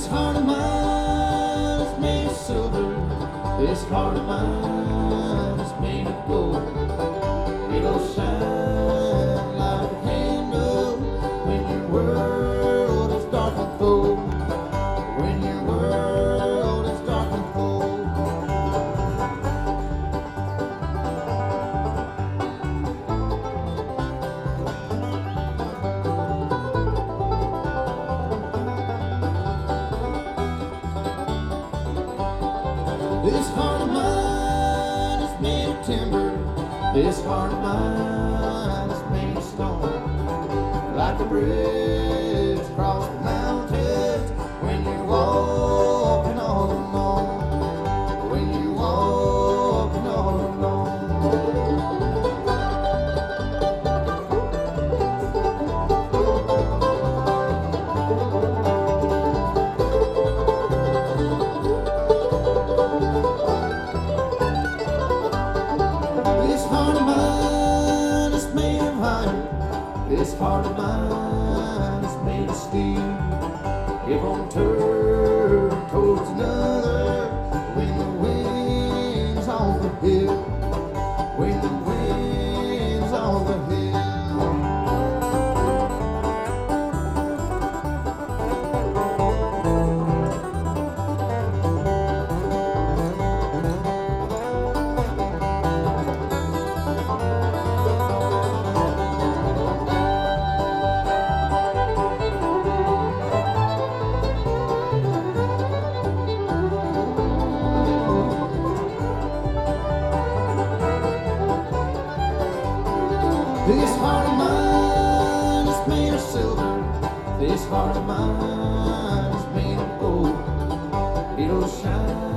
This heart of mine is made of silver. This heart of mine is made of gold. It'll shine like a candle when your world is dark and cold. When your world is dark and cold. This heart of mine is made of timber. This heart of mine is made of stone. Like a bridge across the mountains when you're walking all alone. When you're walking all alone. This heart of mine is made of iron. This heart of mine is made of steel. It won't turn towards another when the wind's on the hill. When the wind's on the hill. This heart of mine is made of silver. This heart of mine is made of gold. It'll shine